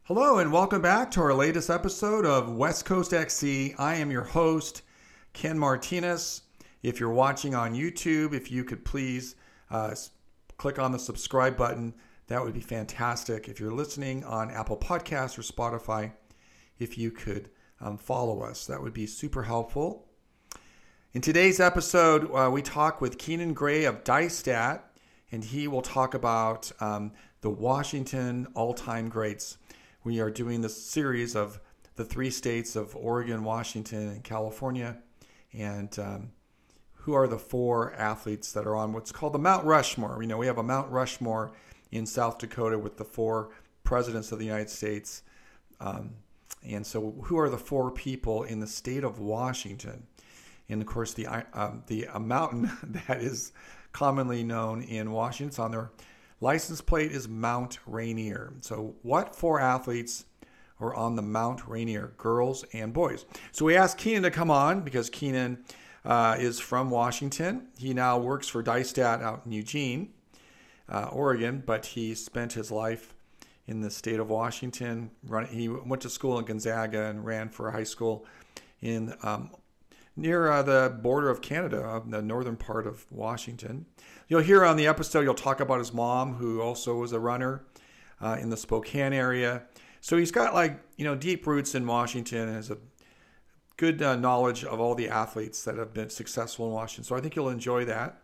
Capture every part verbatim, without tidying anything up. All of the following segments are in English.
Hello and welcome back to our latest episode of West Coast X C. I am your host, Ken Martinez. If you're watching on YouTube, if you could please uh, click on the subscribe button, that would be fantastic. If you're listening on Apple Podcasts or Spotify, if you could um, follow us, that would be super helpful. In today's episode, uh, we talk with Keenan Gray of DyeStat, and he will talk about um, the Washington all-time greats. We are doing this series of the three states of Oregon, Washington, and California, and um, who are the four athletes that are on what's called the Mount Rushmore. You know, we have a Mount Rushmore in South Dakota with the four presidents of the United States. Um, and so who are the four people in the state of Washington? And of course, the um, the uh, mountain that is commonly known in Washington, it's on their license plate, is Mount Rainier. So what four athletes are on the Mount Rainier, girls and boys? So we asked Keenan to come on because Keenan uh, is from Washington. He now works for DyeStat out in Eugene, uh, Oregon, but he spent his life in the state of Washington. Run, he went to school in Gonzaga and ran for a high school in um, near uh, the border of Canada, the northern part of Washington. You'll hear on the episode, you'll talk about his mom, who also was a runner uh, in the Spokane area. So he's got like, you know, deep roots in Washington and has a good uh, knowledge of all the athletes that have been successful in Washington. So I think you'll enjoy that.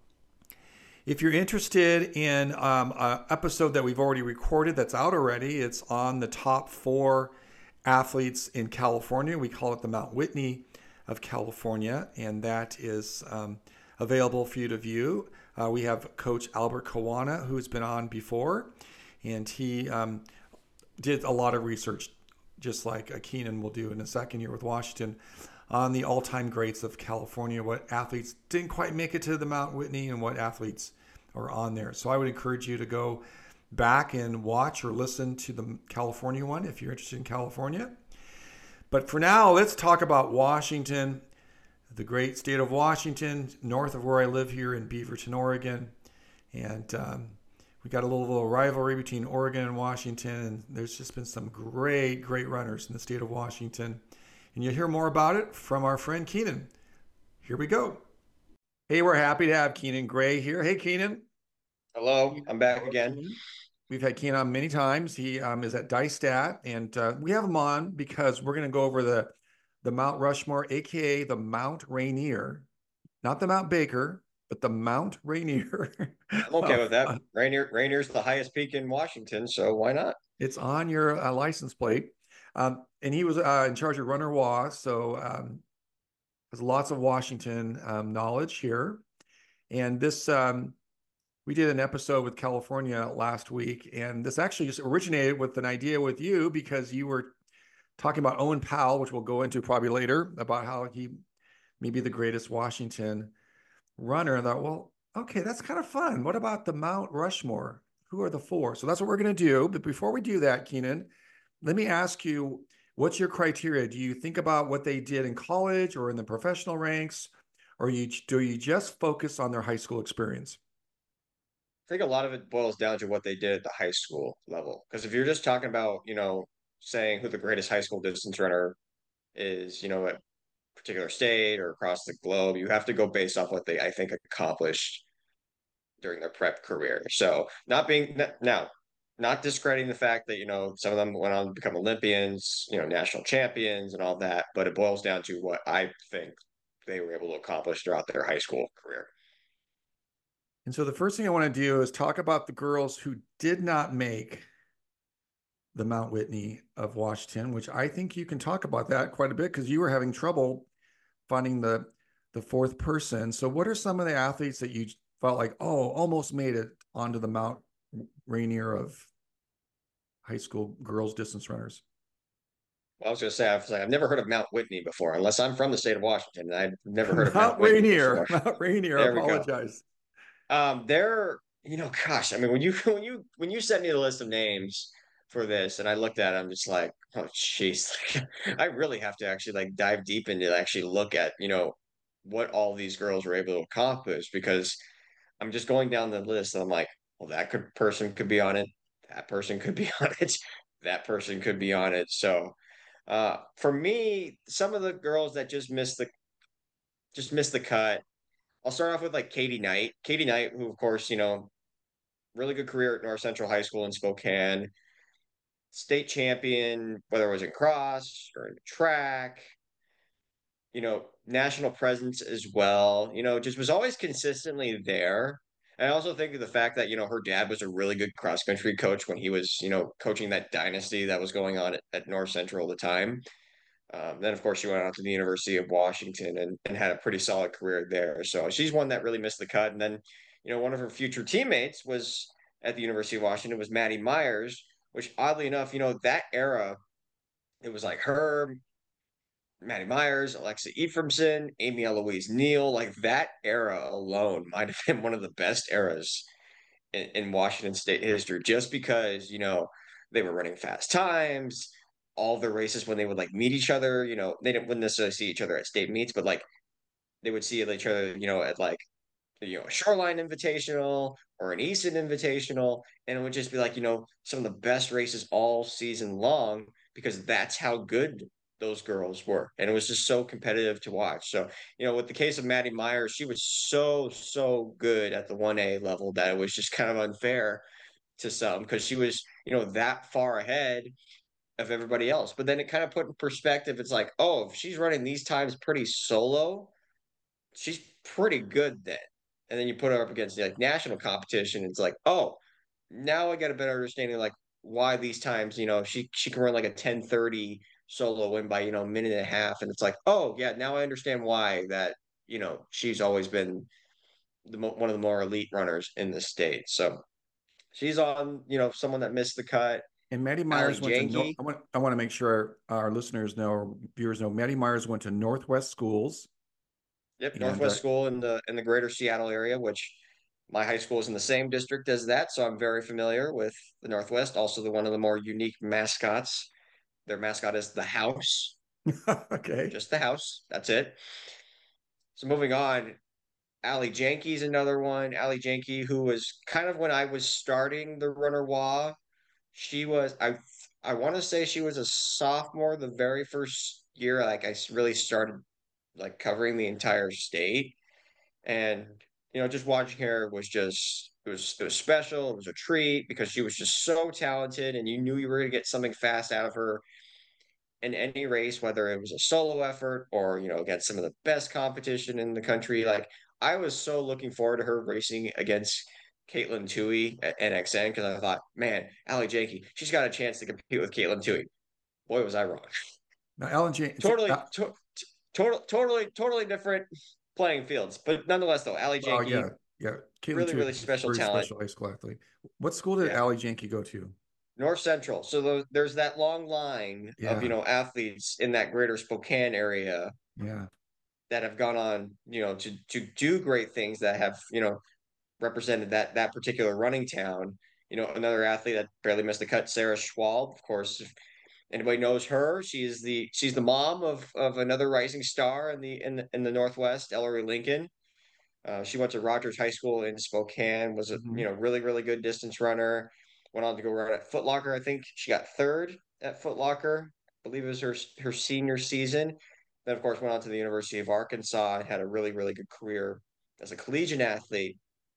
If you're interested in um, an episode that we've already recorded that's out already, it's on the top four athletes in California. We call it the Mount Whitney of California, and that is um, available for you to view. Uh, we have Coach Albert Kawana, who's been on before, and he um, did a lot of research, just like Keenan will do in a second here with Washington, on the all-time greats of California, what athletes didn't quite make it to the Mount Whitney and what athletes are on there. So I would encourage you to go back and watch or listen to the California one if you're interested in California. But for now, let's talk about Washington, the great state of Washington, north of where I live here in Beaverton, Oregon. And um, we got a little, little rivalry between Oregon and Washington. And there's just been some great, great runners in the state of Washington. And you'll hear more about it from our friend Keenan. Here we go. Hey, we're happy to have Keenan Gray here. Hey, Keenan. Hello, I'm back again. We've had Keenan on many times. He um, is at DyeStat, and uh, we have him on because we're going to go over the the Mount Rushmore, aka the Mount Rainier, not the Mount Baker, but the Mount Rainier. I'm okay with that. Rainier, Rainier's the highest peak in Washington, so why not? It's on your uh, license plate, um, and he was uh, in charge of Runner Wa, so um, has lots of Washington um, knowledge here. And this. Um, We did an episode with California last week, and this actually just originated with an idea with you because you were talking about Owen Powell, which we'll go into probably later, about how he may be the greatest Washington runner. And I thought, well, okay, that's kind of fun. What about the Mount Rushmore? Who are the four? So that's what we're going to do. But before we do that, Keenan, let me ask you, what's your criteria? Do you think about what they did in college or in the professional ranks, or you, do you just focus on their high school experience? I think a lot of it boils down to what they did at the high school level. Because if you're just talking about, you know, saying who the greatest high school distance runner is, you know, at a particular state or across the globe, you have to go based off what they, I think, accomplished during their prep career. So not being now, not discrediting the fact that, you know, some of them went on to become Olympians, you know, national champions and all that, but it boils down to what I think they were able to accomplish throughout their high school career. And so the first thing I want to do is talk about the girls who did not make the Mount Whitney of Washington, which I think you can talk about that quite a bit because you were having trouble finding the the fourth person. So what are some of the athletes that you felt like, oh, almost made it onto the Mount Rainier of high school girls distance runners? Well, I was going to say, I've, I've never heard of Mount Whitney before, unless I'm from the state of Washington. I've never heard of Mount Mount Whitney Rainier, before. Mount Rainier, There we go. apologize. Um, there, you know, gosh, I mean, when you when you when you sent me the list of names for this, and I looked at it, I'm just like, oh, jeez, I really have to actually like dive deep into actually look at, you know, what all these girls were able to accomplish because I'm just going down the list and I'm like, well, that could person could be on it, that person could be on it. that person could be on it. So uh, for me, some of the girls that just missed the just missed the cut. I'll start off with like Katie Knight. Katie Knight, who of course, you know, really good career at North Central High School in Spokane, state champion, whether it was in cross or in track, you know, national presence as well, you know, just was always consistently there. And I also think of the fact that, you know, her dad was a really good cross country coach when he was, you know, coaching that dynasty that was going on at, at North Central at the time. Um, then, of course, she went out to the University of Washington and, and had a pretty solid career there. So she's one that really missed the cut. And then, you know, one of her future teammates was at the University of Washington was Maddie Myers, which oddly enough, you know, that era, it was like her, Maddie Myers, Alexa Ephraimson, Amy Eloise Neal, like that era alone might have been one of the best eras in, in Washington State history, just because, you know, they were running fast times, all the races when they would like meet each other, you know, they didn't wouldn't necessarily see each other at state meets, but like they would see each other, you know, at like you know, a Shoreline Invitational or an Easton Invitational, and it would just be like, you know, some of the best races all season long because that's how good those girls were. And it was just so competitive to watch. So, you know, with the case of Maddie Myers, she was so, so good at the one A level that it was just kind of unfair to some because she was, you know, that far ahead of everybody else. But then it kind of put in perspective, it's like, oh, if she's running these times pretty solo, she's pretty good then. And then you put her up against the like national competition. It's like, oh, now I get a better understanding of like why these times, you know, she she can run like a ten thirty solo win by, you know, a minute and a half. And it's like, oh yeah, now I understand why that, you know, she's always been the one of the more elite runners in the state. So she's on, you know, someone that missed the cut. And Maddie Allie Myers went to North. Janke. I want I want to make sure our, our listeners know, or viewers know, Maddie Myers went to Northwest Schools, Yep, and uh, Northwest School in the in the greater Seattle area, which my high school is in the same district as that, so I'm very familiar with the Northwest. Also, the one of the more unique mascots. Their mascot is the House, okay, just the House. That's it. So moving on, Ali Janke's another one. Ali Janke, who was kind of when I was starting the Runner Wah, she was I I want to say she was a sophomore the very first year like I really started like covering the entire state. And you know, just watching her was just it was it was special. It was a treat because she was just so talented, and you knew you were going to get something fast out of her in any race, whether it was a solo effort or you know against some of the best competition in the country. Like I was so looking forward to her racing against Caitlin Tui at N X N because I thought, man, Ali Jakey, she's got a chance to compete with Caitlin Tui. Boy, was I wrong. now Alan J. Totally, Uh, to, total, totally, totally different playing fields, but nonetheless, though, Ali well, Janke, yeah, yeah. Caitlin really, too, really is special a very talent. special high school athlete. What school did Yeah. Allie Janke go to? North Central. So those, there's that long line of, you Yeah, know, athletes in that greater Spokane area yeah. that have gone on, you know, to to do great things that have, you know, represented that that particular running town. You know, another athlete that barely missed the cut, Sarah Schwalb. Of course, if anybody knows her, she's the she's the mom of of another rising star in the in the, in the Northwest, Ellery Lincoln. Uh, she went to Rogers High School in Spokane, was a Mm-hmm. you know really really good distance runner. Went on to go run at Foot Locker. I think she got third at Foot Locker. I believe it was her her senior season. Then of course went on to the University of Arkansas and had a really really good career as a collegiate athlete.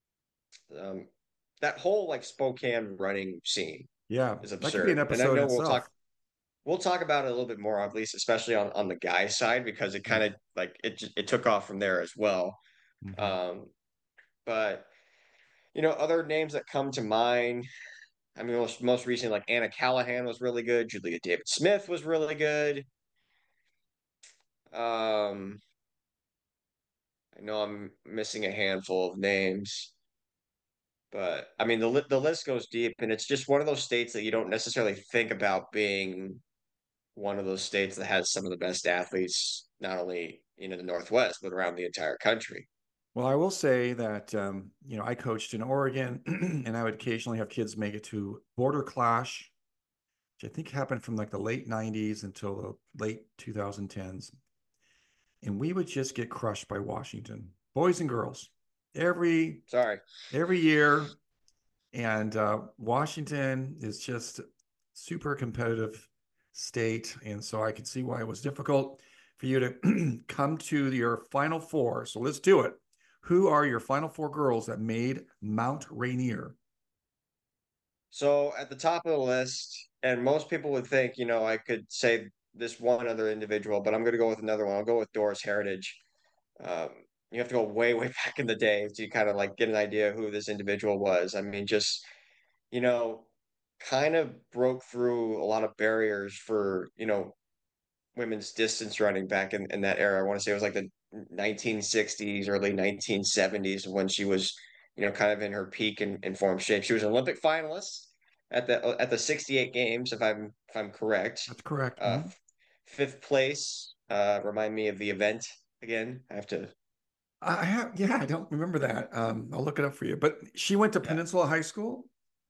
Um, that whole like Spokane running scene Yeah, is that could be an absurd, and I episode know we'll talk itself. we'll talk about it a little bit more, at least especially on on the guy side because it Yeah. kind of like it it took off from there as well. Mm-hmm. Um, but you know, other names that come to mind. I mean, most most recently, like Anna Callahan was really good. Julia David Smith was really good. Um, I know I'm missing a handful of names, but I mean the the list goes deep, and it's just one of those states that you don't necessarily think about being one of those states that has some of the best athletes, not only in the Northwest but around the entire country. Well, I will say that um, you know I coached in Oregon, and I would occasionally have kids make it to Border Clash, which I think happened from like the late nineties until the late twenty tens. And we would just get crushed by Washington, boys and girls, every Sorry. every year. And uh, Washington is just super competitive state. And so I could see why it was difficult for you to come to your final four. So let's do it. Who are your final four girls that made Mount Rainier? So at the top of the list, and most people would think, you know, I could say this one other individual, but I'm going to go with another one. I'll go with Doris Heritage. Um, you have to go way, way back in the day to kind of like get an idea who this individual was. I mean, just, you know, kind of broke through a lot of barriers for, you know, women's distance running back in, in that era. I want to say it was like the nineteen sixties, early nineteen seventies when she was, you know, kind of in her peak and in, in form shape. She was an Olympic finalist at the at the sixty-eight games, if I'm if I'm correct. That's correct. Uh, Mhm. fifth place. Uh, remind me of the event again. I have to. I have, yeah, I don't remember that. Um, I'll look it up for you. But she went to Yeah. Peninsula High School.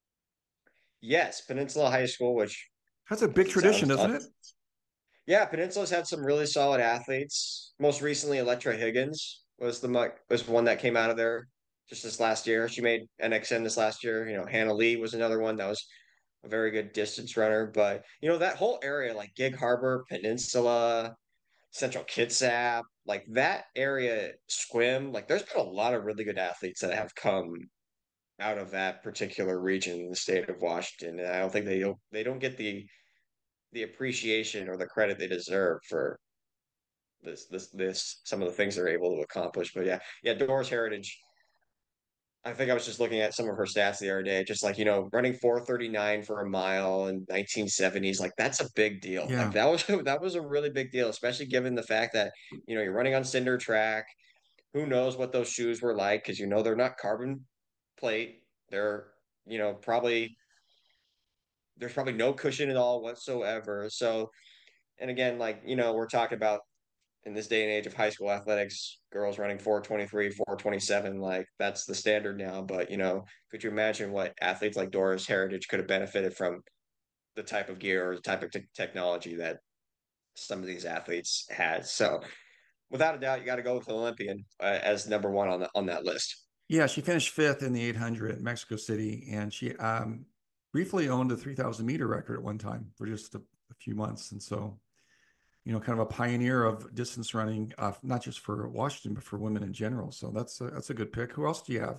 Yes, Peninsula High School, which That's a big as it tradition, sounds, isn't uh, it? yeah, Peninsula's had some really solid athletes. Most recently, Electra Higgins was the was one that came out of there just this last year. She made N X N this last year. You know, Hannah Lee was another one that was a very good distance runner. But you know, that whole area, like Gig Harbor, Peninsula, Central Kitsap, like that area, Squim, like there's been a lot of really good athletes that have come out of that particular region in the state of Washington. And I don't think they don't they don't get the the appreciation or the credit they deserve for this this this some of the things they're able to accomplish. But yeah, yeah, Doris Heritage. I think I was just looking at some of her stats the other day, just like, you know, running four thirty-nine for a mile in nineteen seventies, like that's a big deal. Like Yeah. that was that was a really big deal, especially given the fact that, you know, you're running on cinder track. Who knows what those shoes were like? Because you know they're not carbon plate. They're, you know, probably there's probably no cushion at all whatsoever. So, and again, like, you know, we're talking about in this day and age of high school athletics, girls running four twenty-three, four twenty-seven, like that's the standard now. But, you know, could you imagine what athletes like Doris Heritage could have benefited from the type of gear or the type of te- technology that some of these athletes had? So, without a doubt, you got to go with an Olympian uh, as number one on the, on that list. Yeah, she finished fifth in the eight hundred in Mexico City, and she um, briefly owned a three thousand meter record at one time for just a, a few months. And so, you know, kind of a pioneer of distance running, uh, not just for Washington, but for women in general. So that's a, that's a good pick. Who else do you have?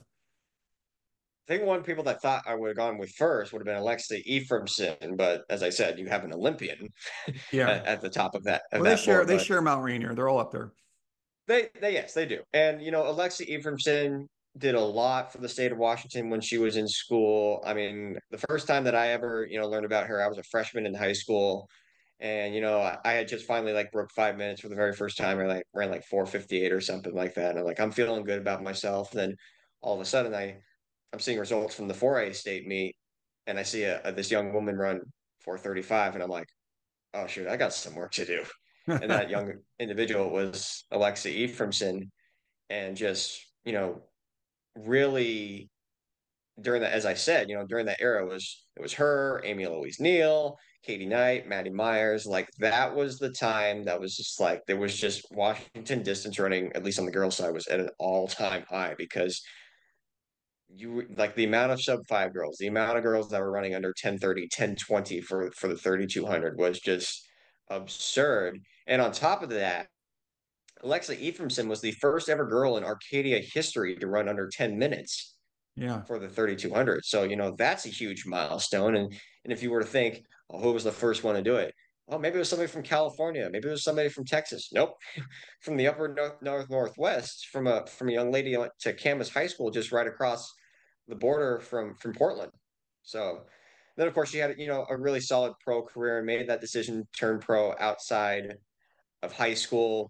I think one of the people that thought I would have gone with first would have been Alexei Ephraimson, but as I said, you have an Olympian Yeah. at, at the top of that of Well, they that share board. they But share Mount Rainier. They're all up there. They, they, yes, they do. And you know, Alexia Ephraimson did a lot for the state of Washington when she was in school. I mean, the first time that I ever, you know, learned about her, I was a freshman in high school, and you know, I, I had just finally like broke five minutes for the very first time. I like ran like four fifty-eight or something like that. And I'm like, I'm feeling good about myself. And then all of a sudden, I I'm seeing results from the four A state meet, and I see a, a this young woman run four thirty-five, and I'm like, oh shoot, I got some work to do. And that young individual was Alexia Ephraimson, and just, you know, really during that, as I said, you know, during that era was it was her, Amy Louise Neal, Katie Knight, Maddie Myers. Like that was the time that was just like there was just Washington distance running, at least on the girls' side, was at an all-time high because you like the amount of sub five girls, the amount of girls that were running under ten thirty, ten twenty for for the thirty-two hundred was just absurd. And on top of that, Alexa Ephraimson was the first ever girl in Arcadia history to run under ten minutes Yeah. for the thirty-two hundred. So, you know, that's a huge milestone. And and if you were to think, oh, who was the first one to do it? Oh, maybe it was somebody from California. Maybe it was somebody from Texas. Nope, from the upper north, north northwest, from a from a young lady to Camas High School, just right across the border from from Portland. So then, of course, she had you know a really solid pro career and made that decision, turn pro outside of high school.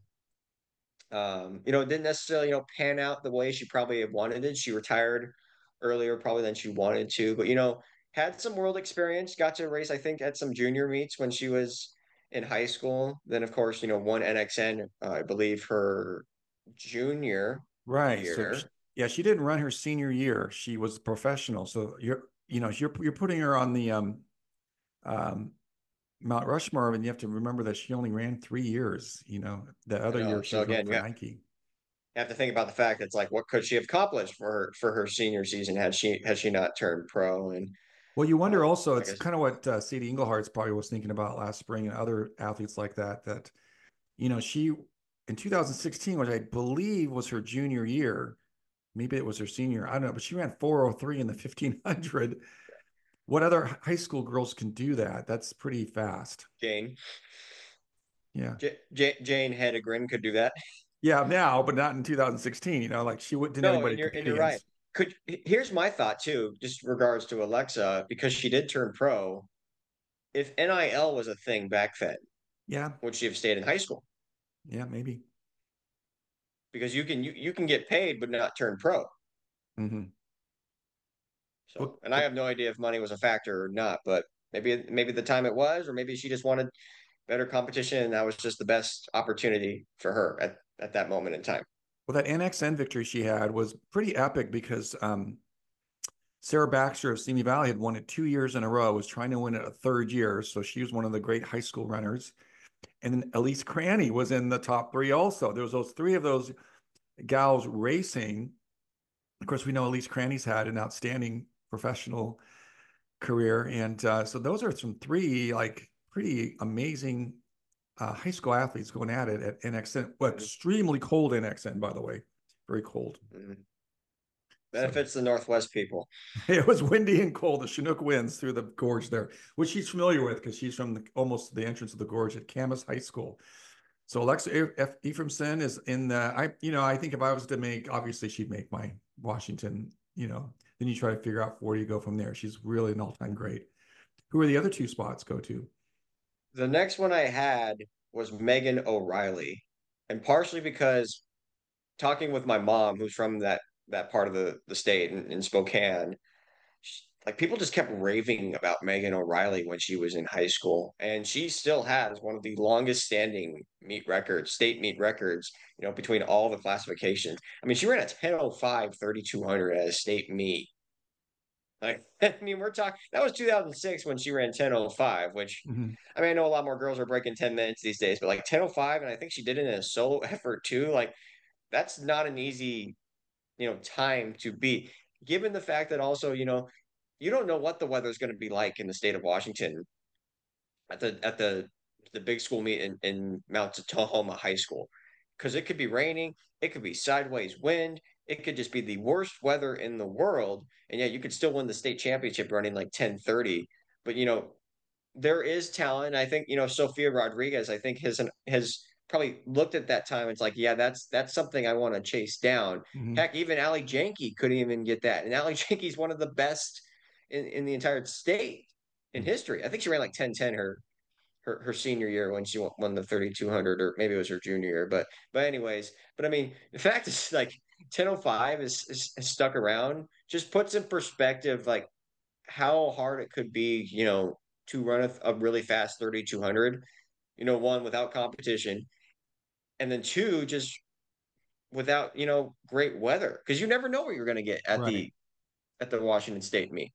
Um, you know, it didn't necessarily, you know, pan out the way she probably had wanted it. She retired earlier probably than she wanted to, but you know, had some world experience, got to race, I think, at some junior meets when she was in high school. Then, of course, you know, won N X N, uh, I believe her junior Right. So sh- year. yeah, she didn't run her senior year. She was a professional. So you're you know you're you're putting her on the um um Mount Rushmore, and you have to remember that she only ran three years. You know, the I other know. year she So was running again, for you Nike. have to think about the fact that it's like, what could she have accomplished for her for her senior season had she had she not turned pro? And Well, you wonder Uh, also, I it's guess kind of what uh, Sadie Englehart's probably was thinking about last spring and other athletes like that, that, you know, she in two thousand sixteen, which I believe was her junior year, maybe it was her senior, I don't know, but she ran four oh three in the fifteen hundred. What other high school girls can do that? That's pretty fast. Jane Yeah. J- J- Jane Hedegren could do that. Yeah, now, but not in two thousand sixteen, you know, like she wouldn't didn't No, anybody and you're compete and you're right. against. Could Here's my thought too, just regards to Alexa, because she did turn pro. If N I L was a thing back then, Yeah. would she have stayed in high school? Yeah, maybe. Because you can you, you can get paid but not turn pro. Hmm. So, Well, and I well, have no idea if money was a factor or not, but maybe maybe the time it was, or maybe she just wanted better competition, and that was just the best opportunity for her at at that moment in time. well, that N X N victory she had was pretty epic because um, Sarah Baxter of Simi Valley had won it two years in a row, was trying to win it a third year. So she was one of the great high school runners. And then Elise Cranny was in the top three also. There was those three of those gals racing. Of course, we know Elise Cranny's had an outstanding professional career. And uh, so those are some three like pretty amazing uh, high school athletes going at it at N X N. Well, Mhm, extremely cold N X N, by the way. Very cold. mhm. So Benefits the Northwest people. it was windy and cold. The Chinook winds through the gorge there, which she's familiar with because she's from the, almost the entrance of the gorge at Camas High School. So Alexa F. Ephraimson is in the, I, you know, I think if I was to make, obviously she'd make my Washington, you know, then you try to figure out where do you go from there. She's really an all-time great. Who are the other two spots go to? The next one I had was Megan O'Reilly, and partially because talking with my mom, who's from that that part of the the state in, in Spokane, she, like people just kept raving about Megan O'Reilly when she was in high school, and she still has one of the longest standing meet records, state meet records, you know, between all the classifications. I mean, she ran a ten oh five thirty-two hundred at a state meet. Like, I mean, we're talking that was two thousand six when she ran ten oh five, which Mhm. I mean, I know a lot more girls are breaking ten minutes these days, but like ten oh five, and I think she did it in a solo effort too. Like, that's not an easy, you know, time to beat, given the fact that also, you know, you don't know what the weather is going to be like in the state of Washington at the at the the big school meet in, in Mount Tahoma High School, because it could be raining, it could be sideways wind, it could just be the worst weather in the world, and yet you could still win the state championship running like ten thirty. But you know, there is talent. I think, you know, Sophia Rodriguez, I think has has probably looked at that time and it's like, yeah, that's that's something I want to chase down. Mhm. Heck, even Ali Janke couldn't even get that. And Ali Janke's one of the best in, in the entire state in Mhm. history. I think she ran like ten ten her her, her senior year when she won the thirty-two hundred, or maybe it was her junior year. But but anyways, but I mean, the fact is like ten oh five is, is, is stuck around, just puts in perspective like how hard it could be, you know, to run a, a really fast thirty-two hundred, you know, one without competition, and then two just without, you know, great weather, because you never know what you're going to get at Right. the at the Washington State meet.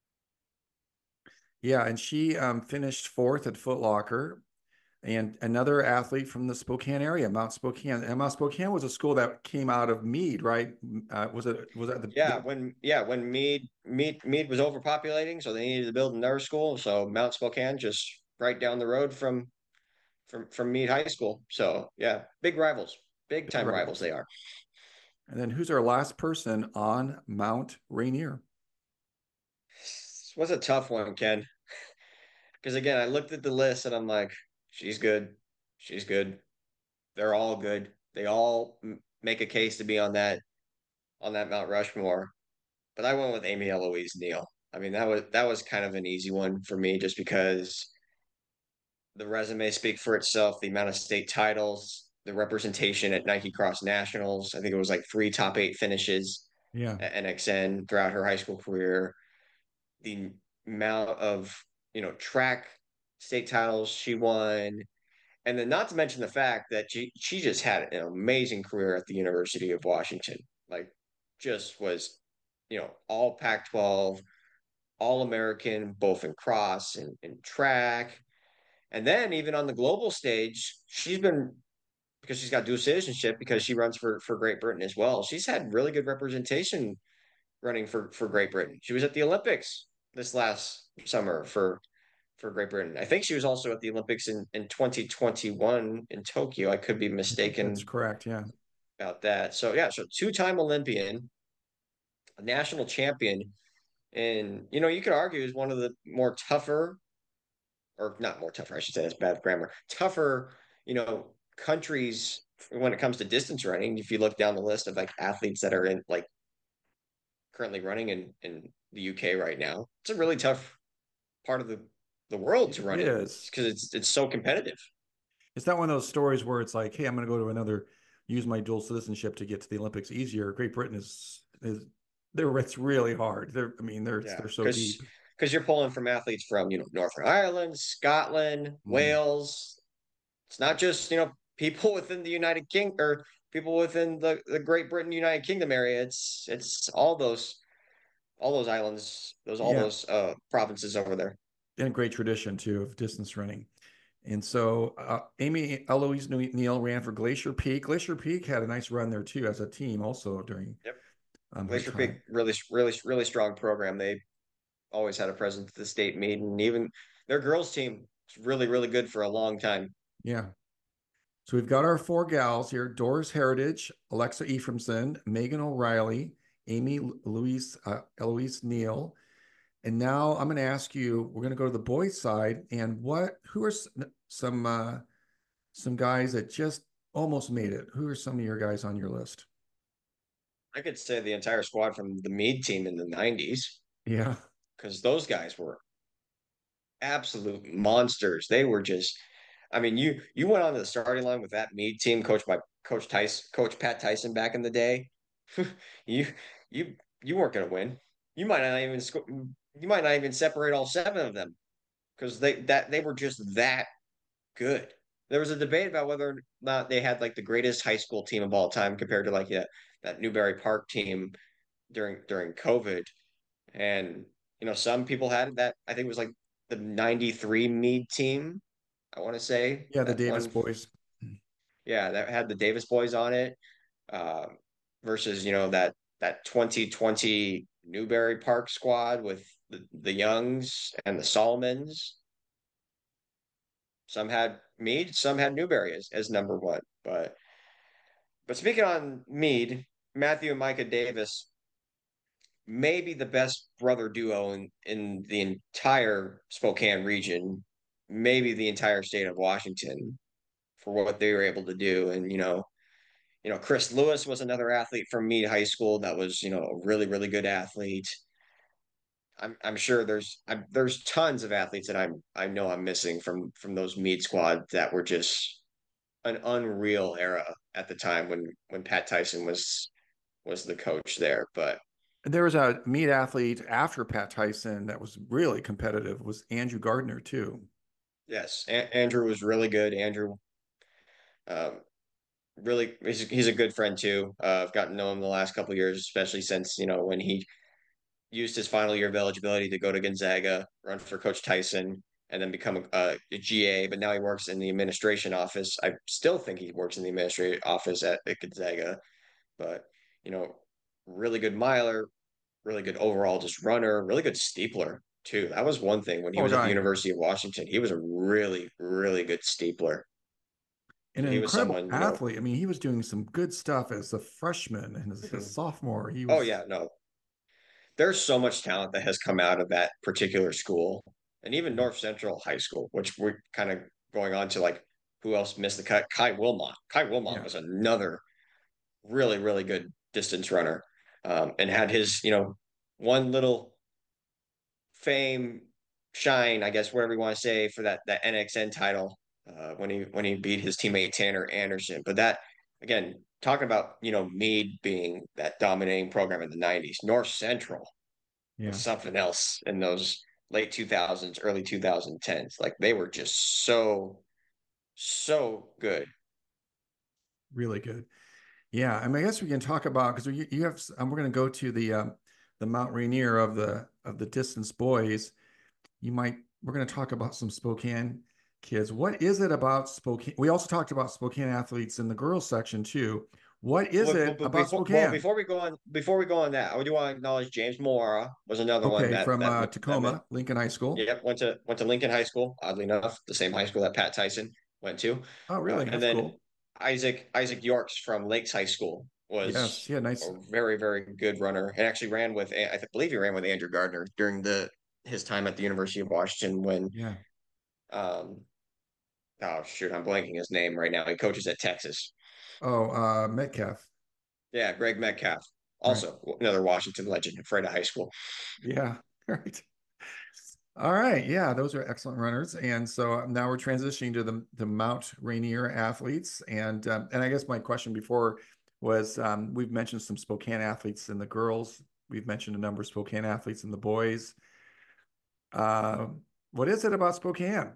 Yeah, and she um, finished fourth at Foot Locker, and another athlete from the Spokane area, Mount Spokane. And Mount Spokane was a school that came out of Meade, right? Uh, was it was that the, Yeah, the when yeah when Meade Meade Meade was overpopulating, so they needed to build another school. So Mount Spokane just right down the road from from from Meade High School. So yeah, big rivals, big big time rivals rivals? they are. And then who's our last person on Mount Rainier? This was a tough one, Ken, because again, I looked at the list and I'm like, she's good, she's good. They're all good. They all m- make a case to be on that on that Mount Rushmore. But I went with Amy Eloise Neal. I mean, that was that was kind of an easy one for me, just because the resume speaks for itself. The amount of state titles, the representation at Nike Cross Nationals. I think it was like three top eight finishes Yeah. at N X N throughout her high school career. The amount of, you know, track state titles she won, and then not to mention the fact that she she just had an amazing career at the University of Washington. Like, just was, you know, all Pac twelve, all American, both in cross and in track. And then even on the global stage, she's been, because she's got dual citizenship, because she runs for for Great Britain as well. She's had really good representation running for for Great Britain. She was at the Olympics. this last summer for for Great Britain. I think she was also at the Olympics in in twenty twenty-one in Tokyo. I could be I think that's mistaken correct. Yeah. about that. So yeah, so two-time Olympian, a national champion, and you know, you could argue is one of the more tougher, or not more tougher, I should say, that's bad grammar, tougher, you know, countries when it comes to distance running. If you look down the list of like athletes that are in like currently running in in the U K right now, it's a really tough part of the the world It to run in is. because it's it's so competitive. It's not one of those stories where it's like, hey, I'm going to go to another, use my dual citizenship to get to the Olympics easier. Great Britain is is they're it's really hard. They're I mean they're Yeah, they're so because deep. because you're pulling from athletes from you know Northern Ireland, Scotland, Mm. Wales. It's not just you know people within the United King or people within the the Great Britain United Kingdom area. It's it's all those all those islands, those all Yeah, those uh provinces over there. and a great tradition too of distance running. And so uh, Amy Eloise Neal ran for Glacier Peak. Glacier Peak had a nice run there too as a team also during Yep, um, her Glacier Peak time. really really really strong program. They always had a presence at the state meet, and even their girls team is really really good for a long time. Yeah. So we've got our four gals here: Doris Heritage, Alexa Ephraimson, Megan O'Reilly, Amy Louise uh, Eloise Neal. And now I'm going to ask you. We're going to go to the boys' side, and what? Who are some uh, some guys that just almost made it? Who are some of your guys on your list? I could say the entire squad from the Mead team in the nineties Yeah, because those guys were absolute monsters. They were just, I mean, you you went on to the starting line with that Mead team, coached by Coach Tyson, Coach Pat Tyson back in the day. you you you weren't going to win. You might not even sco- you might not even separate all seven of them because they that they were just that good. There was a debate about whether or not they had like the greatest high school team of all time compared to like yeah, that Newberry Park team during during COVID. And you know, some people had that. I think it was like the ninety-three Mead team. I want to say yeah, the that Davis one. boys. Yeah, that had the Davis boys on it. Uh, versus you know that that twenty twenty Newberry Park squad with the, the Youngs and the Solomons. Some had Mead, some had Newberry as, as number one. But but speaking on Mead, Matthew and Micah Davis, maybe the best brother duo in, in the entire Spokane region, maybe the entire state of Washington for what they were able to do. And, you know, you know, Chris Lewis was another athlete from Meade High School that was, you know, a really, really good athlete. I'm I'm sure there's I'm, there's tons of athletes that I'm I know I'm missing from from those Meade squad that were just an unreal era at the time when when Pat Tyson was was the coach there. But There was a meet athlete after Pat Tyson that was really competitive. Was Andrew Gardner too? yes, a- Andrew was really good. Andrew, um, really, he's, he's a good friend too. Uh, I've gotten to know him the last couple of years, especially since you know when he used his final year of eligibility to go to Gonzaga, run for Coach Tyson, and then become a, a G A. But now he works in the administration office. I still think he works in the administrative office at, at Gonzaga. But you know, really good miler, really good overall just runner, really good steepler too. That was one thing when he Oh, was at the guy, University of Washington. He was a really, really good steepler. and So an he was incredible someone, you know, athlete. I mean, he was doing some good stuff as a freshman and as a mhm. sophomore. He Oh was, yeah, no. There's so much talent that has come out of that particular school. And even North Central High School, which we're kind of going on to like who else missed the cut? Kai Wilmot. Kai Wilmot yeah. was another really, really good distance runner. Um, and had his, you know, one little fame, shine, I guess, whatever you want to say, for that that N X N title uh, when he when he beat his teammate Tanner Anderson. But that again, talking about you know Meade being that dominating program in the nineties, North Central was Yeah, something else in those late two thousands, early twenty tens. Like they were just so so good. really good. Yeah, I mean, I guess we can talk about because you, you have. Um, we're going to go to the um, the Mount Rainier of the of the distance boys. You might. We're going to talk about some Spokane kids. What is it about Spokane? We also talked about Spokane athletes in the girls section too. What is Well, it but, but about before well Spokane? before we go on before we go on that, I do want to acknowledge James Moara was another one Okay, that from that uh, that Tacoma, Lincoln High School. yep, went to went to Lincoln High School, oddly enough, the same high school that Pat Tyson went to. Oh, Uh, really? and That's then cool. Isaac Isaac Yorks from Lakes High School Yes, was yeah, nice. a very, very good runner and actually ran with I believe he ran with Andrew Gardner during the his time at the University of Washington when Yeah. um oh shoot, I'm blanking his name right now. He coaches at Texas. Oh, uh, Metcalf. Yeah, Greg Metcalf, Right. also another Washington legend right out of high school. Yeah. Right. All right. Yeah, those are excellent runners. And so now we're transitioning to the the Mount Rainier athletes. And um, and I guess my question before was um, we've mentioned some Spokane athletes in the girls. We've mentioned a number of Spokane athletes in the boys. Uh, what is it about Spokane?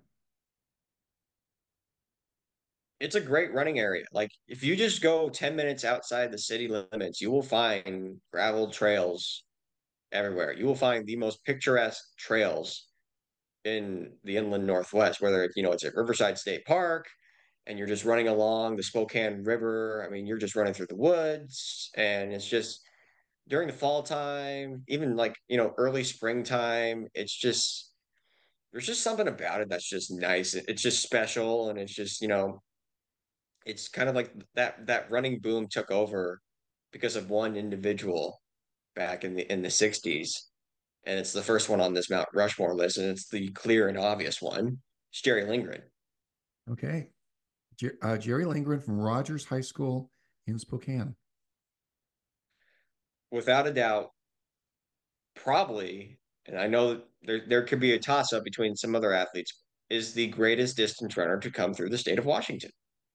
It's a great running area. Like if you just go ten minutes outside the city limits, you will find gravel trails everywhere. You will find the most picturesque trails in the inland Northwest, whether it's, you know, it's at Riverside State Park and you're just running along the Spokane River. I mean, you're just running through the woods and it's just during the fall time, even like, you know, early springtime, it's just there's just something about it that's just nice. It's just special and it's just, you know, it's kind of like that that running boom took over because of one individual back in the in the sixties. And it's the first one on this Mount Rushmore list, and it's the clear and obvious one. It's Jerry Lindgren. Okay. Jer- uh, Jerry Lindgren from Rogers High School in Spokane. Without a doubt, probably, and I know there there could be a toss-up between some other athletes, is the greatest distance runner to come through the state of Washington.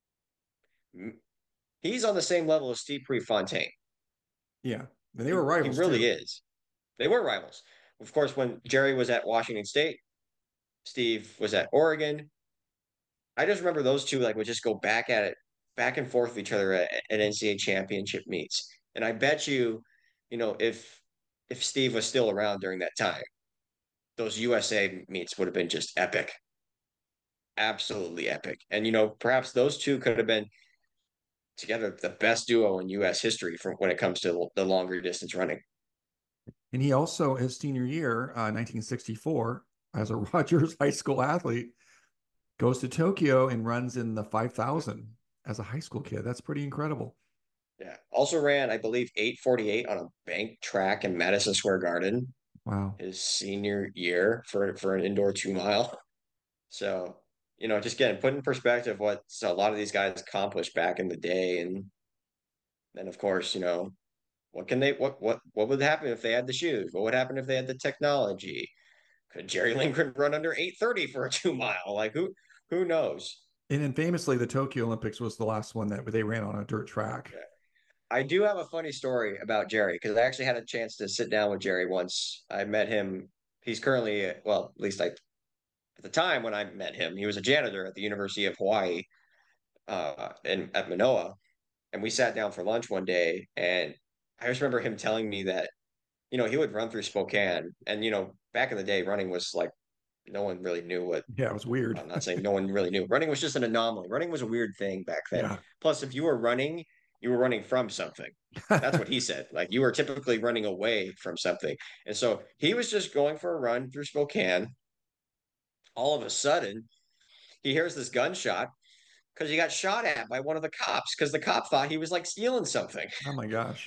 He's on the same level as Steve Prefontaine. Yeah. And they He were he rivals really too. is. They were rivals. Of course, when Jerry was at Washington State, Steve was at Oregon. I just remember those two like would just go back at it, back and forth with each other at, at N C A A championship meets. And I bet you, you know, if if Steve was still around during that time, those U S A meets would have been just epic, absolutely epic. And you know, perhaps those two could have been together the best duo in U S history from when it comes to the longer distance running. And he also, his senior year, uh, nineteen sixty-four, as a Rogers High School athlete, goes to Tokyo and runs in the five thousand as a high school kid. That's pretty incredible. Yeah. Also ran, I believe, eight forty-eight on a bank track in Madison Square Garden Wow. his senior year for for an indoor two mile. So, you know, just getting put in perspective what a lot of these guys accomplished back in the day. And then of course, you know, what can they what what what would happen if they had the shoes? What would happen if they had the technology? Could Jerry Lindgren run under eight thirty for a two mile? Like who who knows? And then famously, the Tokyo Olympics was the last one that they ran on a dirt track. Yeah. I do have a funny story about Jerry because I actually had a chance to sit down with Jerry once. I met him. He's currently, well, at least I, at the time when I met him, he was a janitor at the University of Hawaii uh, in at Manoa, and we sat down for lunch one day, and I just remember him telling me that you know he would run through Spokane, and you know back in the day, running was like no one really knew what. Yeah, it was weird. I'm not saying no one really knew. Running was just an anomaly. Running was a weird thing back then. Yeah. Plus, if you were running, you were running from something. That's what he said. Like you were typically running away from something. And so he was just going for a run through Spokane. All of a sudden, he hears this gunshot because he got shot at by one of the cops because the cop thought he was like stealing something. Oh my gosh.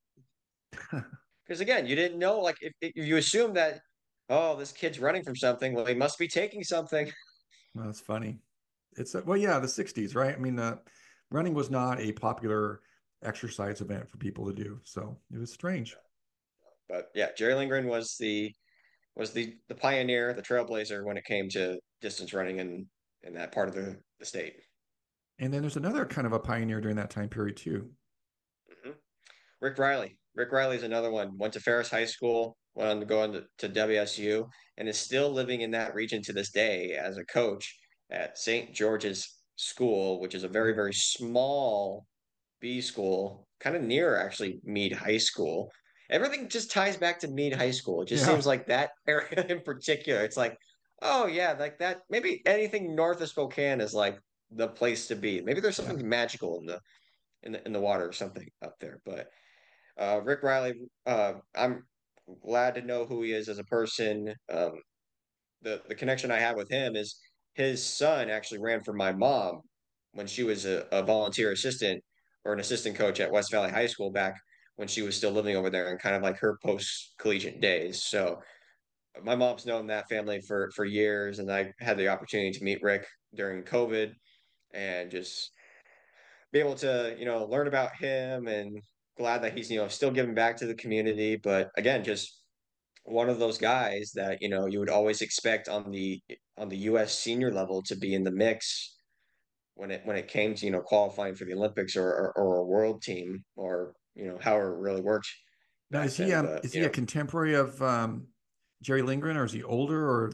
Because again, you didn't know, like, if, if you assume that, oh, this kid's running from something, well, he must be taking something. Well, that's funny. It's uh, well, yeah, the sixties, right? I mean, uh, running was not a popular exercise event for people to do, so it was strange. But yeah, Jerry Lindgren was the was the the pioneer, the trailblazer when it came to distance running in in that part of the, the state. And then there's another kind of a pioneer during that time period too. Mhm. Rick Riley. Rick Riley's another one. Went to Ferris High School, went on to go into to W S U, and is still living in that region to this day as a coach at Saint George's School, which is a very, very small B school, kind of near actually Meade High School. Everything just ties back to Meade High School. It just Yeah, seems like that area in particular. It's like, oh yeah, like that. Maybe anything north of Spokane is like the place to be. Maybe there's yeah. something magical in the in the in the water or something up there. But uh, Rick Riley, uh, I'm glad to know who he is as a person. Um, the the connection I have with him is his son actually ran for my mom when she was a, a volunteer assistant or an assistant coach at West Valley High School back when she was still living over there and kind of like her post collegiate days. So my mom's known that family for for years, and I had the opportunity to meet Rick during COVID and just be able to you know learn about him and glad that he's you know still giving back to the community. But again, just one of those guys that you know you would always expect on the on the U S senior level to be in the mix when it when it came to you know qualifying for the Olympics or or, or a world team or you know however it really worked Now, back is he then. um But is you he a know, contemporary of um, Jerry Lindgren, or is he older or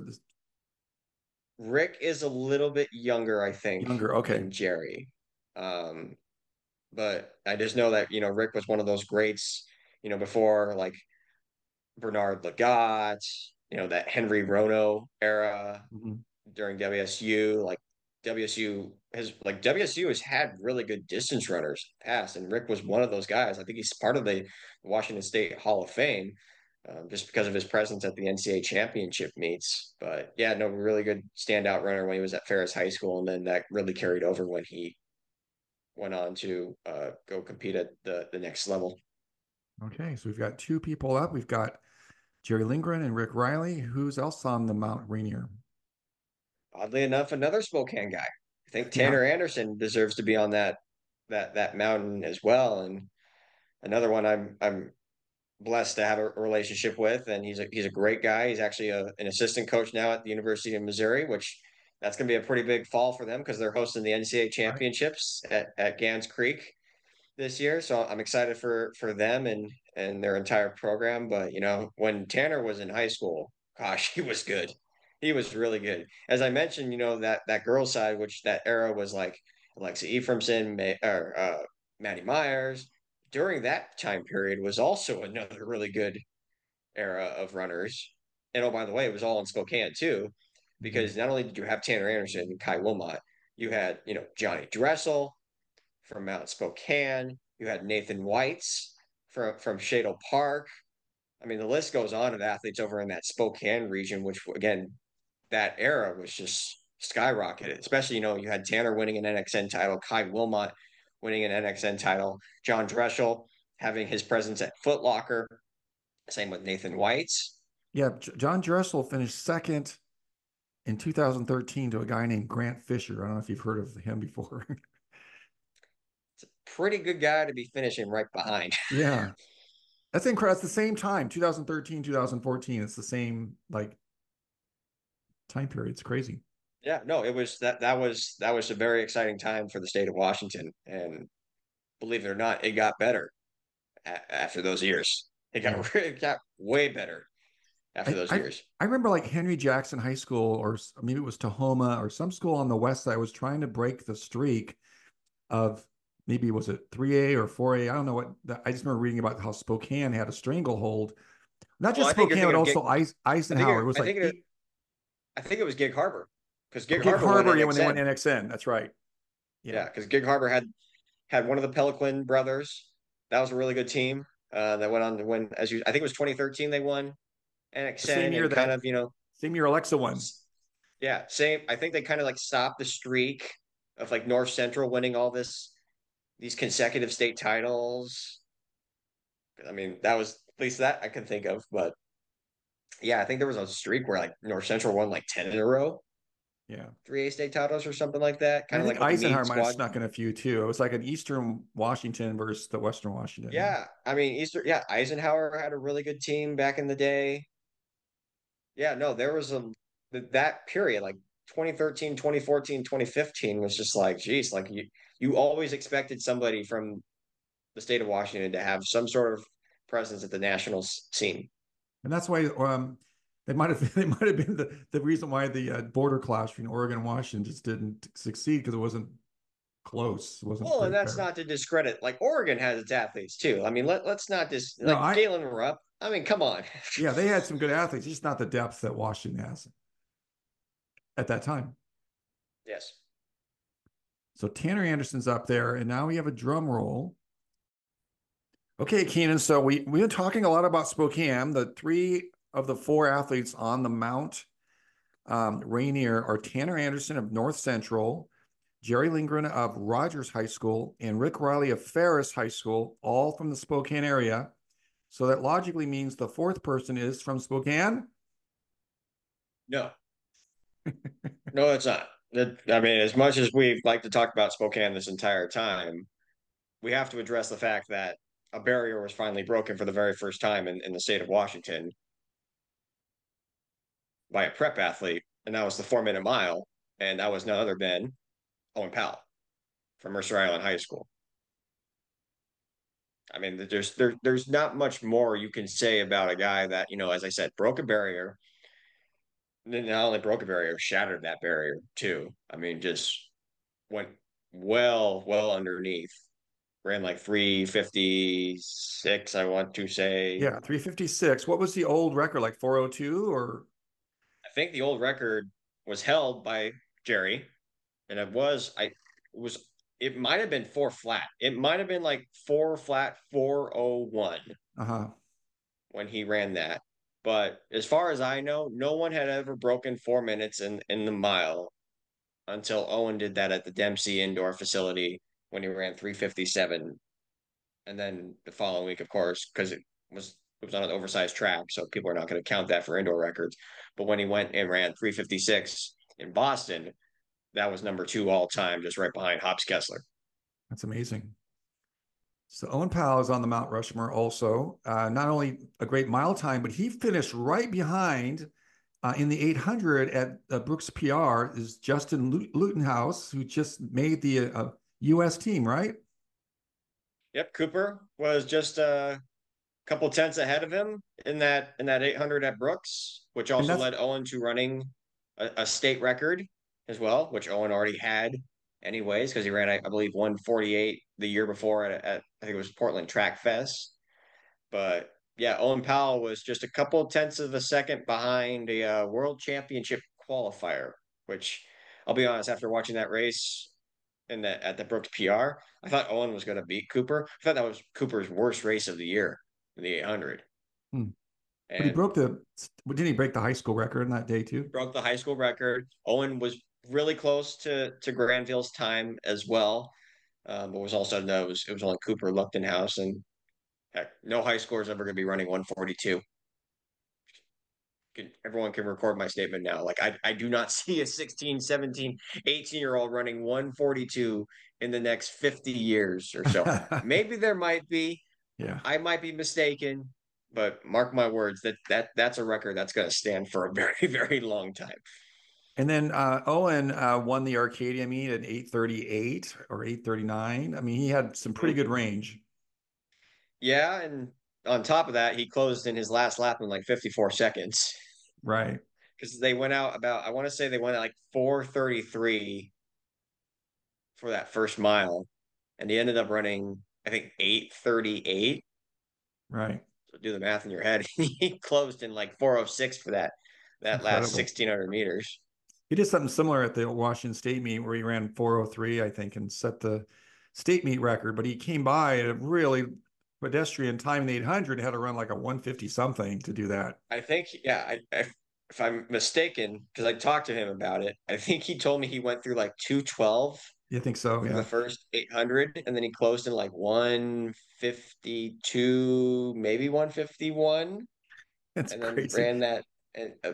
Rick is a little bit younger, I think, younger? Okay. than Jerry. Um, but I just know that you know Rick was one of those greats. You know, before like Bernard Lagat, you know that Henry Rono era Mhm. during W S U. Like W S U has like W S U has had really good distance runners past, and Rick was one of those guys. I think he's part of the Washington State Hall of Fame. Um, just because of his presence at the N C A A championship meets. But yeah, no, really good standout runner when he was at Ferris High School, and then that really carried over when he went on to uh, go compete at the the next level. Okay, so we've got two people up. We've got Jerry Lindgren and Rick Riley. Who's else on the Mount Rainier? Oddly enough, another Spokane guy. I think Yeah. Tanner Anderson deserves to be on that that that mountain as well, and another one I'm I'm blessed to have a relationship with, and he's a he's a great guy. He's actually a, an assistant coach now at the University of Missouri, which that's going to be a pretty big fall for them because they're hosting the N C A A Right. championships at, at Gans Creek this year. So I'm excited for for them and and their entire program. But you know, when Tanner was in high school, gosh, he was good. He was really good. As I mentioned, you know that that girls side, which that era was like Alexa Ephraimson, May, or uh, Maddie Myers. During that time period was also another really good era of runners. And oh, by the way, it was all in Spokane too, Mhm. because not only did you have Tanner Anderson and Kai Wilmot, you had you know Johnny Dressel, from Mount Spokane. You had Nathan Whites from from Shadle Park. I mean, the list goes on of athletes over in that Spokane region, which again, that era was just skyrocketed. Especially, you know, you had Tanner winning an N X N title, Kai Wilmot winning an N X N title, John Dreschel having his presence at Foot Locker. Same with Nathan Whites. Yeah, J- John Dressel finished second in two thousand thirteen to a guy named Grant Fisher. I don't know if you've heard of him before. It's a pretty good guy to be finishing right behind. Yeah, that's incredible. It's the same time, two thousand thirteen, two thousand fourteen. It's the same like time period. It's crazy. Yeah, no, it was that that was that was a very exciting time for the state of Washington, and believe it or not, it got better a- after those years. It Yeah. got it got way better after I, those I years. I remember like Henry Jackson High School, or s- maybe it was Tahoma or some school on the west side was trying to break the streak of, maybe was it three A or four A? I don't know what. I just remember reading about how Spokane had a stranglehold. Not Well, just I think you're Spokane, but thinking of Gig. also I think Eisenhower. It you're, was I like think it, eight. I think it was Gig Harbor because Oh, Gig Gig Harbor won Harbor, yeah, when they went N X N. N X N. That's right. Yeah, Yeah. because Gig Harbor had had one of the Pelican brothers. That was a really good team. Uh, that went on to win as you. I think it was twenty thirteen they won The same N X N year and kind that of you know same year Alexa won. yeah same. I think they kind of like stopped the streak of like North Central winning all this these consecutive state titles. I mean, that was at least that I can think of. But yeah, I think there was a streak where like North Central won like ten in a row, Yeah. three A state titles or something like that. And Kind I of think like with the Eisenhower Meade might have squad. snuck in a few too. It was like an Eastern Washington versus the Western Washington. Yeah. Yeah, I mean Easter. Yeah, Eisenhower had a really good team back in the day. Yeah, no, there was a that period like twenty thirteen, twenty fourteen, twenty fifteen was just like, geez, like you you always expected somebody from the state of Washington to have some sort of presence at the national scene. And that's why um, they might have they might have been the, the reason why the uh, border clash between Oregon and Washington just didn't succeed, because it wasn't close. It wasn't Well, and very that's fair. not to discredit like Oregon has its athletes too. I mean, let let's not just No, like I Galen Rupp. I mean, come on. yeah, they had some good athletes, just not the depth that Washington has at that time. Yes. So Tanner Anderson's up there, and now we have a drum roll. Okay, Keenan. So we we've been talking a lot about Spokane. The three of the four athletes on the Mount um, Rainier are Tanner Anderson of North Central, Jerry Lindgren of Rogers High School, and Rick Riley of Ferris High School, all from the Spokane area. So that logically means the fourth person is from Spokane. No, no, it's not. That, I mean, as much as we like to talk about Spokane this entire time, we have to address the fact that a barrier was finally broken for the very first time in, in the state of Washington by a prep athlete, and that was the four minute mile, and that was none other than Owen Powell from Mercer Island High School. I mean, there's there, there's not much more you can say about a guy that, you know, as I said, broke a barrier. Not only broke a barrier, shattered that barrier too. I mean, just went well, well underneath. Ran like three fifty-six, I want to say. Yeah, three fifty-six. What was the old record, like four oh two or? I think the old record was held by Jerry, and it was I it was it might have been four flat. It might have been like four flat four oh one Uh-huh. when he ran that. But as far as I know, no one had ever broken four minutes in in the mile until Owen did that at the Dempsey indoor facility when he ran three fifty-seven. And then the following week, of course, because it was it was on an oversized track, so people are not going to count that for indoor records. But when he went and ran three fifty-six in Boston, that was number two all time, just right behind Hobbs Kessler. That's amazing. So Owen Powell is on the Mount Rushmore also. Uh, not only a great mile time, but he finished right behind uh, in the eight hundred at uh, Brooks P R is Justin Lutenhouse, who just made the uh, U S team, right? Yep, Cooper was just a couple tenths ahead of him in that in that eight hundred at Brooks, which And also that's led Owen to running a, a state record as well, which Owen already had anyways, because he ran, I, I believe, one forty-eight the year before at, at I think it was Portland Track Fest. But yeah, Owen Powell was just a couple tenths of a second behind a uh, world championship qualifier, which I'll be honest, after watching that race in the at the Brooks P R, I thought Owen was going to beat Cooper. I thought that was Cooper's worst race of the year in the eight hundred. hmm. But he And broke the didn't he break the high school record in that day too? broke the high school record. Owen was really close to to Granville's time as well, um, but was also no, it was it was only Cooper Luchtenhaus, and heck, no high score is ever going to be running one forty-two. Everyone can record my statement now. Like I, I do not see a sixteen, seventeen, eighteen year old running one forty-two in the next fifty years or so. Maybe there might be. Yeah. I might be mistaken, but mark my words that that that's a record that's going to stand for a very, very long time. And then uh, Owen uh, won the Arcadia meet at eight thirty-eight or eight thirty-nine. I mean, he had some pretty good range. Yeah, and on top of that, he closed in his last lap in like fifty-four seconds Right. because they went out about I want to say they went at like four thirty-three for that first mile, and he ended up running I think eight thirty-eight. Right. So do the math in your head. He closed in like four oh six for that It's that last incredible. sixteen hundred meters. He did something similar at the Washington State meet where he ran four oh three, I think, and set the state meet record. But he came by at a really pedestrian time in the eight hundred, had to run like a one fifty something to do that. I think, yeah, I, I, if I'm mistaken, because I talked to him about it, I think he told me he went through like two twelve You think so? for the Yeah. first eight hundred, and then he closed in like one fifty-two, maybe one fifty-one, That's and then crazy. ran that a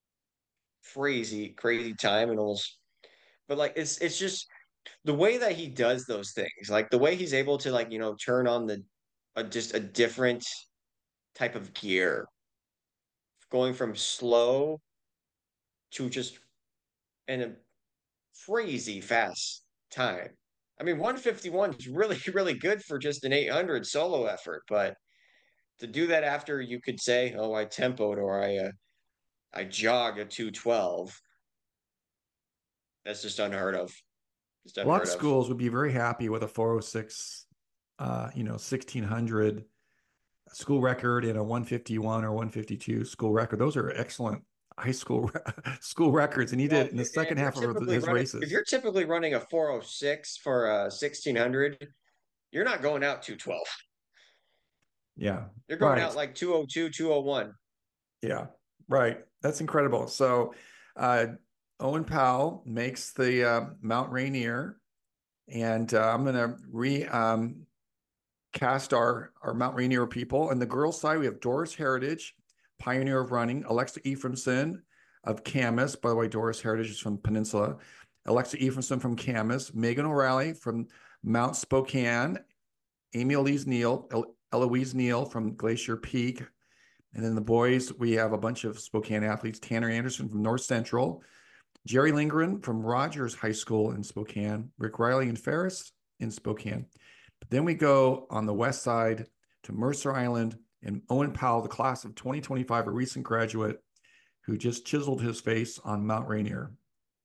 crazy, crazy time and almost. But like, it's it's just the way that he does those things, like the way he's able to like you know turn on the a, just a different type of gear, going from slow to just in a crazy fast time. I mean, one fifty-one is really, really good for just an eight hundred solo effort, but to do that after you could say, "Oh, I tempoed or I uh, I jog a two twelve," that's just unheard of. It's A lot unheard of of. schools would be very happy with a four oh six, uh, you know, sixteen hundred school record and a one fifty-one or one fifty-two school record. Those are excellent high school school records, and he did Well, it in the if, second if you're half of typically his running, if races. you're typically running a four oh six for a sixteen hundred, you're not going out two twelve. Yeah, You're going out right. like two oh two, two oh one. Yeah, right. That's incredible. So, uh, Owen Powell makes the uh, Mount Rainier, and uh, I'm going to re um, cast our our Mount Rainier people. On the girls' side, we have Doris Heritage, pioneer of running, Alexa Ephraimson of Camas. By the way, Doris Heritage is from Peninsula. Alexa Ephraimson from Camas, Megan O'Reilly from Mount Spokane, Amy Eloise Neal, Eloise Neal from Glacier Peak. And then the boys, we have a bunch of Spokane athletes. Tanner Anderson from North Central, Jerry Lindgren from Rogers High School in Spokane, Rick Riley and Ferris in Spokane. But then we go on the west side to Mercer Island, and Owen Powell, the class of twenty twenty-five, a recent graduate who just chiseled his face on Mount Rainier.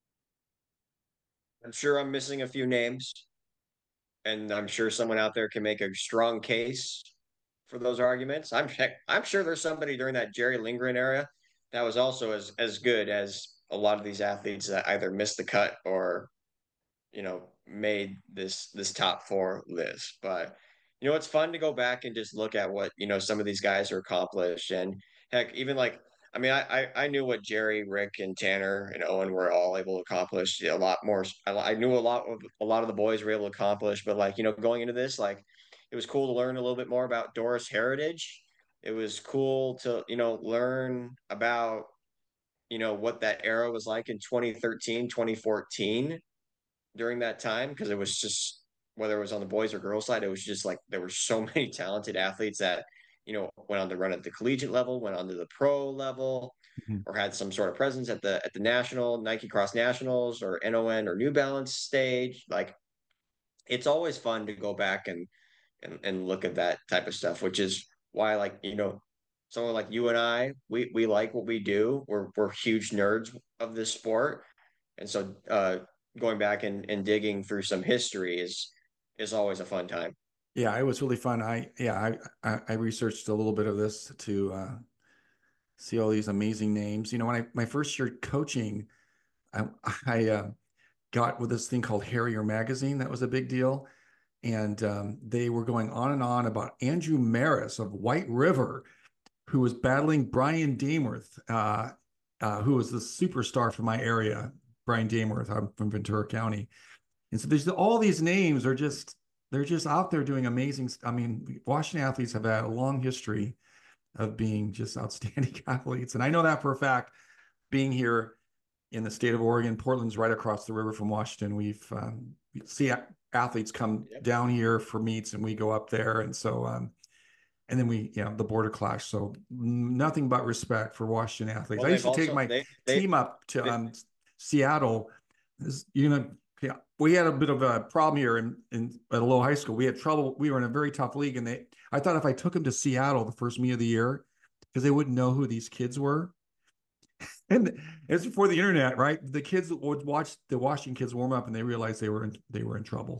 I'm sure I'm missing a few names, and I'm sure someone out there can make a strong case for those arguments. I'm heck, I'm sure there's somebody during that Jerry Lindgren era that was also as as good as a lot of these athletes that either missed the cut or you know made this this top four list. But you know it's fun to go back and just look at what you know some of these guys are accomplished, and heck, even like I mean, I I, I knew what Jerry, Rick, and Tanner and Owen were all able to accomplish a lot more. I, I knew a lot of a lot of the boys were able to accomplish, but like you know going into this, like it was cool to learn a little bit more about Doris Heritage. It was cool to you know learn about you know what that era was like in twenty thirteen, twenty fourteen during that time because it was just whether it was on the boys or girls side, it was just like there were so many talented athletes that you know went on to run at the collegiate level, went on to the pro level, Mhm. or had some sort of presence at the at the national Nike Cross Nationals or N O N or New Balance stage. Like it's always fun to go back and and, and look at that type of stuff, which is why like you know someone like you and I, we we like what we do. We're we're huge nerds of this sport, and so uh, going back and, and digging through some history is is always a fun time. Yeah, it was really fun. I yeah, I I, I researched a little bit of this to uh, see all these amazing names. You know, when I my first year coaching, I, I uh, got with this thing called Harrier Magazine. That was a big deal. And um, they were going on and on about Andrew Maris of White River, who was battling Brian Dameworth, uh, uh, who was the superstar from my area. Brian Dameworth, I'm from Ventura County. And so there's all these names are just, they're just out there doing amazing. I mean, Washington athletes have had a long history of being just outstanding athletes. And I know that for a fact, being here in the state of Oregon. Portland's right across the river from Washington. We've um, we see athletes come Yep. down here for meets, and we go up there, and so um, and then we, you know, the border clash. So nothing but respect for Washington athletes. Well, I used they've to take also my they they, team up to they um, Seattle. You know, yeah, we had a bit of a problem here in, in at a low high school. We had trouble. We were in a very tough league, and they. I thought if I took them to Seattle the first meet of the year, because they wouldn't know who these kids were, and it's before the internet, right? The kids would watch the Washington kids warm up, and they realized they were in, they were in trouble.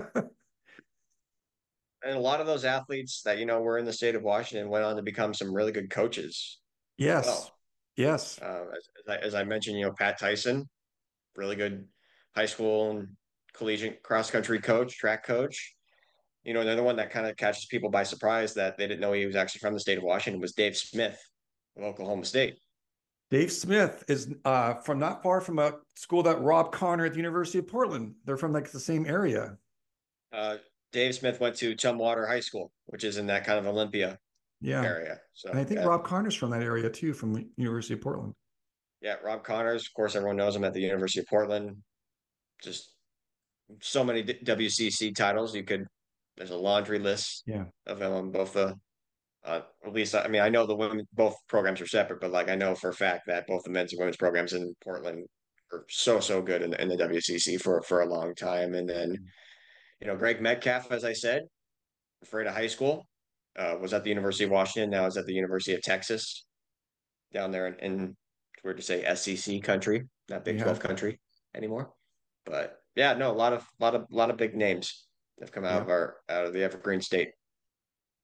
and a lot of those athletes that you know were in the state of Washington went on to become some really good coaches as Yes, well. yes, Uh, as, as, I, as I mentioned, you know Pat Tyson, really good high school and collegiate cross country coach, track coach. You know, another one that kind of catches people by surprise that they didn't know he was actually from the state of Washington was Dave Smith of Oklahoma State. Dave Smith is uh, from not far from a school that Rob Connor at the University of Portland. They're from like the same area. Uh, Dave Smith went to Tumwater High School, which is in that kind of Olympia Yeah, area. and I So think yeah, Rob Connor's from that area too, from the University of Portland. yeah, Rob Connors, of course, everyone knows him at the University of Portland. Just so many W C C titles. You could, there's a laundry list Yeah, of them on both the, uh, at least, I mean, I know the women, both programs are separate, but like I know for a fact that both the men's and women's programs in Portland are so, so good in, in the W C C for, for a long time. And then, you know, Greg Metcalf, as I said, afraid of high school, uh, was at the University of Washington. Now is at the University of Texas down there in, in weird to say S E C country, not Big yeah, twelve country anymore. But yeah, no, a lot of lot of lot of big names have come out yeah. of our out of the Evergreen State.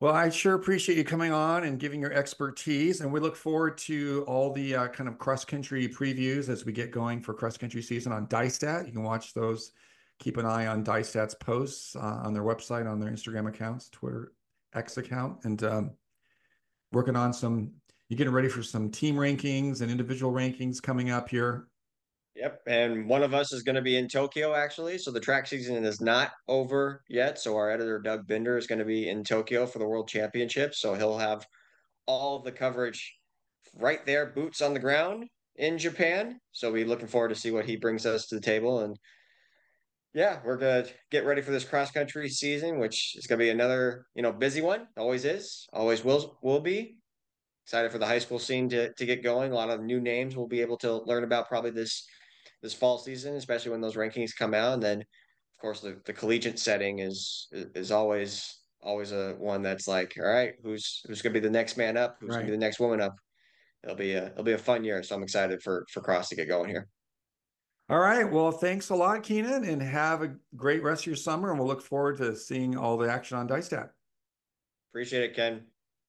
Well, I sure appreciate you coming on and giving your expertise, and we look forward to all the uh, kind of cross country previews as we get going for cross country season on Dystat. You can watch those. Keep an eye on Dystat's posts uh, on their website, on their Instagram accounts, Twitter X account, and um, working on some. You're getting ready for some team rankings and individual rankings coming up here. Yep, and one of us is going to be in Tokyo actually. So the track season is not over yet. So our editor Doug Binder is going to be in Tokyo for the World Championship. So he'll have all of the coverage right there, boots on the ground in Japan. So we're looking forward to see what he brings us to the table. And yeah, we're gonna get ready for this cross country season, which is gonna be another, you know, busy one. Always is, always will will be. Excited for the high school scene to to get going. A lot of new names we'll be able to learn about probably this this fall season, especially when those rankings come out. And then, of course, the, the collegiate setting is is always always a one that's like, all right, who's who's gonna be the next man up? Who's gonna be Right. the next woman up? It'll be a it'll be a fun year. So I'm excited for for cross to get going here. All right. Well, thanks a lot, Keenan, and have a great rest of your summer. And we'll look forward to seeing all the action on Dystat. Appreciate it, Ken.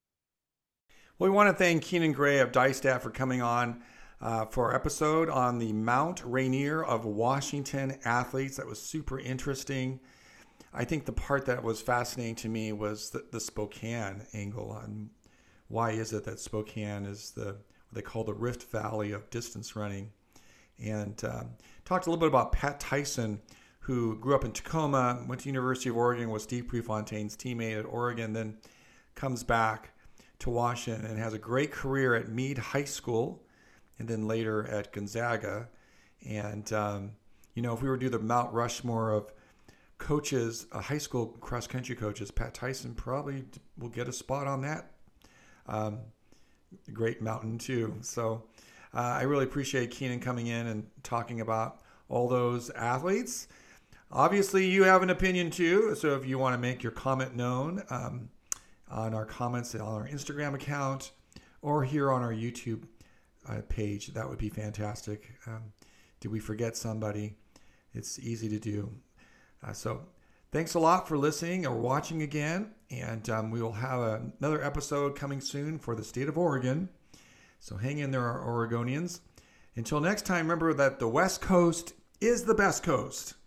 Well, we want to thank Keenan Gray of Dystat for coming on uh, for our episode on the Mount Rainier of Washington athletes. That was super interesting. I think the part that was fascinating to me was the, the Spokane angle on why is it that Spokane is the what they call the Rift Valley of distance running. And um, talked a little bit about Pat Tyson, who grew up in Tacoma, went to University of Oregon, was Steve Prefontaine's teammate at Oregon, then comes back to Washington and has a great career at Meade High School and then later at Gonzaga. And, um, you know, if we were to do the Mount Rushmore of coaches, uh, high school cross-country coaches, Pat Tyson probably will get a spot on that um, great mountain too. So uh, I really appreciate Keenan coming in and talking about all those athletes. Obviously, you have an opinion too. So if you want to make your comment known um, on our comments on our Instagram account or here on our YouTube uh, page, that would be fantastic. Um, did we forget somebody? It's easy to do. Uh, so thanks a lot for listening or watching again. And um, we will have a, another episode coming soon for the state of Oregon. So hang in there, our Oregonians. Until next time, remember that the West Coast is the best coast.